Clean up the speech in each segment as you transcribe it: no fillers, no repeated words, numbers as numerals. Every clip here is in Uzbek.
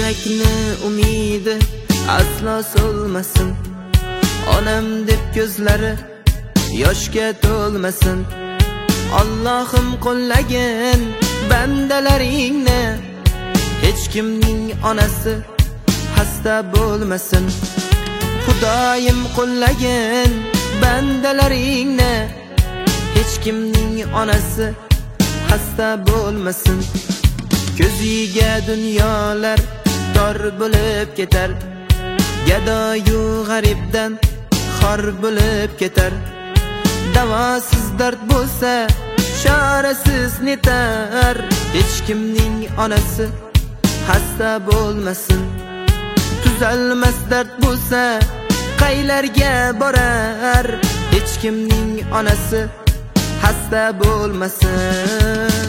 Yurakni umidi aslo so'lmasin. Onam deb ko'zlari yoshga to'lmasin. Allohim qo'llagan bandalaringni hech kimning onasi xasta bo'lmasin. Xudoyim qo'llagan bandalaringni hech kimning onasi xasta bo'lmasin. Ko'ziga dunyolar tor bo'lib ketar, gadoyu g'aribdan xor bo'lib ketar. Davosiz dard bo'lsa chorasiz netar, hech kimning onasi xasta bo'lmasin. Tuzalmas dard bo'lsa qaylarga borar, hech kimning onasi xasta bo'lmasin.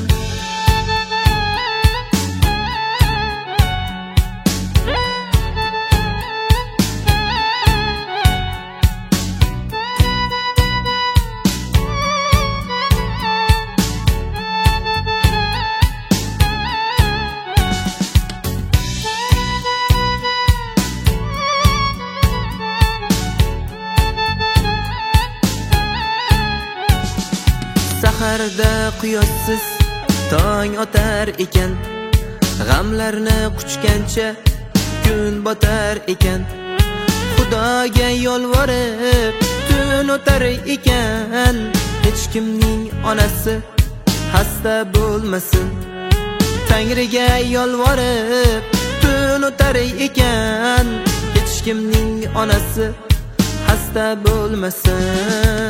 Saharda quyoshsiz tong otar ekan, g'amlarni quchgancha kun botar ekan. Xudoga yolvorib tun o'tar ekan, hech kimning onasi xasta bo'lmasin. Tangriga yolvorib tun o'tar ekan, hech kimning onasi xasta bo'lmasin.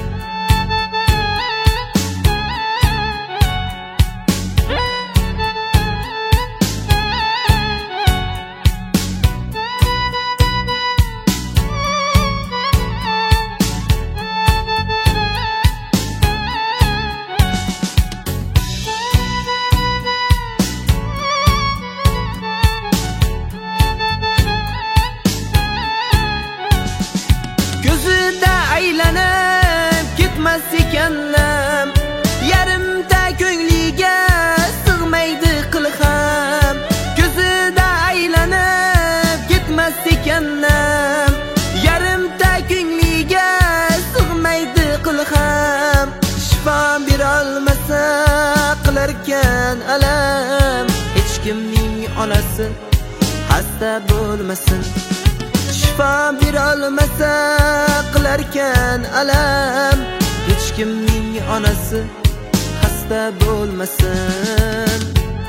Aylanib ketmas ekanlam, yarimta ko'ngliga sig'maydi qil ham. Ko'zida aylanib ketmas ekanlam, yarimta ko'ngliga sig'maydi qil ham. Shifo berolmasa qilarkan alam, hech kimning onasi xasta bo'lmasin. Shifo berolmasa qilarkan alam, hech kimning onasi xasta bo'lmasin.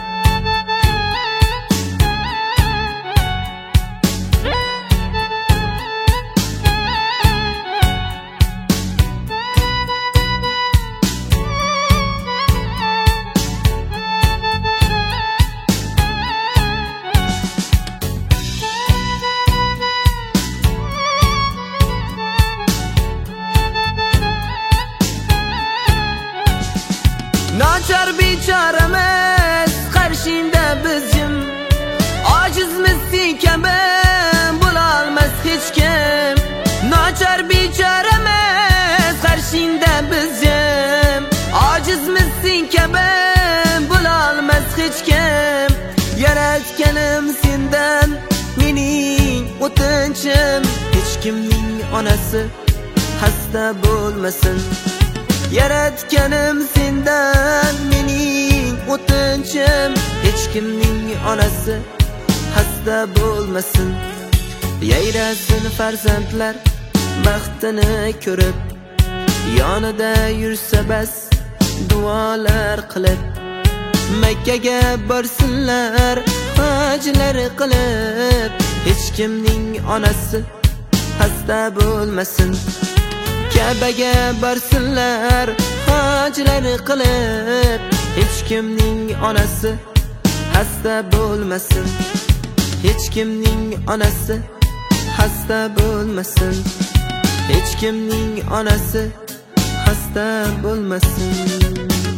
Nochor bechoramiz qarshingda biz jim, ojizmiz sen kabi bo'lolmas hech kim. Nochor bechoramiz qarshingda biz jim, ojizmiz sen kabi bo'lolmas hech kim. Yaratganim sendan mening o'tinchim, hech kimning onasi xasta bo'lmasin. Yaratganim sendan mening o'tinchim, hech kimning onasi xasta bo'lmasin. Yayrasin farzandlar baxtini ko'rib, yonida yursa bas duolar qilib. Makkaga borsinlar hajlar qilib, hech kimning onasi xasta bo'lmasin. Kabaga borsinlar hajlar qilib, hech kimning onasi xasta bo'lmasin. Hech kimning onasi xasta bo'lmasin. Hech kimning onasi xasta bo'lmasin.